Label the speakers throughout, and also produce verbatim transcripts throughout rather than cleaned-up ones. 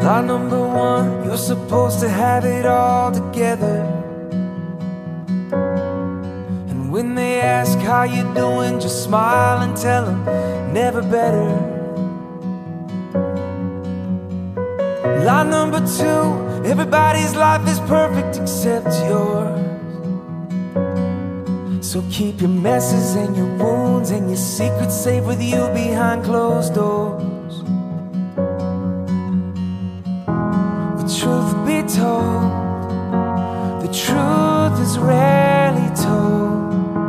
Speaker 1: Lie number one, you're supposed to have it all together. And when they ask how you doing, just smile and tell them, never better. Lie number two, everybody's life is perfect except yours. So keep your messes and your wounds and your secrets safe with you behind closed doors. The truth be told, the truth is rarely told.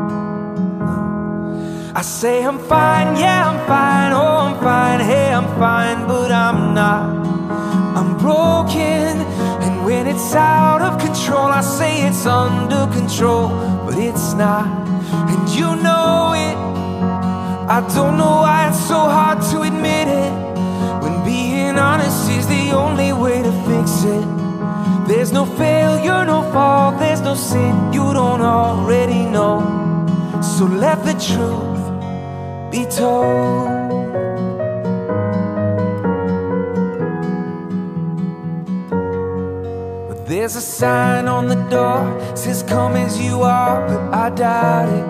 Speaker 1: I say I'm fine, yeah I'm fine, oh I'm fine, hey I'm fine, but I'm not. I'm broken, and when it's out of control I say it's under control, but it's not, and you know it. I don't know why it's so hard to admit it, when being honest is the only way to fix it. There's no failure, no fault, there's no sin you don't already know. So let the truth be told. There's a sign on the door, says come as you are, but I doubt it.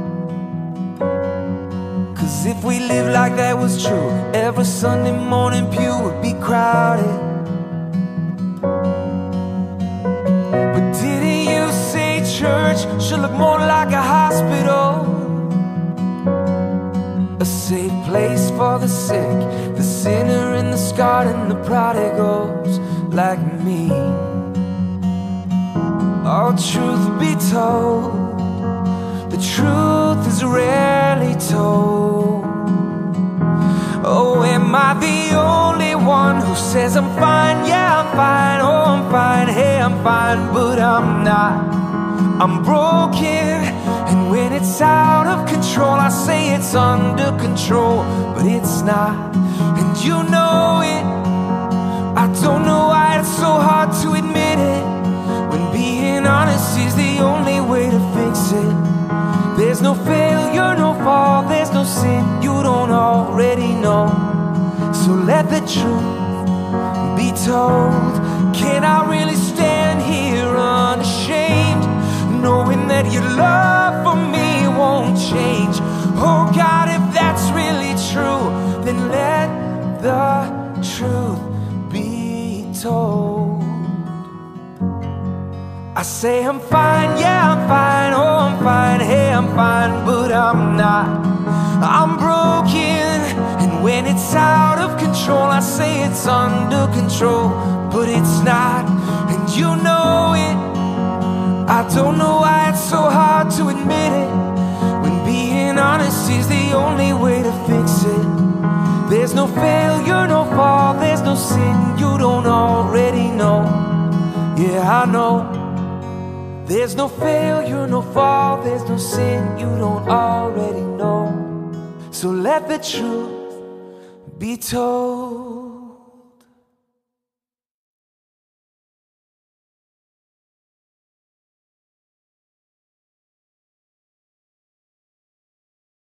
Speaker 1: Cause if we lived like that was true, every Sunday morning pew would be crowded. But didn't you say church should look more like a hospital? A safe place for the sick, the sinner and the scarred and the prodigals like me. Oh, truth be told, the truth is rarely told. Oh, am I the only one who says I'm fine? Yeah, I'm fine, oh, I'm fine, hey, I'm fine, but I'm not. I'm broken, and when it's out of control I say it's under control, but it's not, and you know it. I don't know why it's so hard to admit it, when being honest is the only way to fix it. There's no failure, no fault, there's no sin you don't already know. So let the truth be told. Can I really stand here unashamed, knowing that your love for me won't change? Oh God, if that's really true, then let the truth be told. I say I'm fine, yeah I'm fine, oh I'm fine, hey I'm fine, but I'm not. I'm broken, and when it's out of control I say it's under control, but it's not, and you know it. I don't know why it's so hard to admit it, when being honest is the only way to fix it. There's no failure, no fault, there's no sin you don't already know. Yeah, I know. There's no failure, no fault, there's no sin you don't already know. So let the truth be told.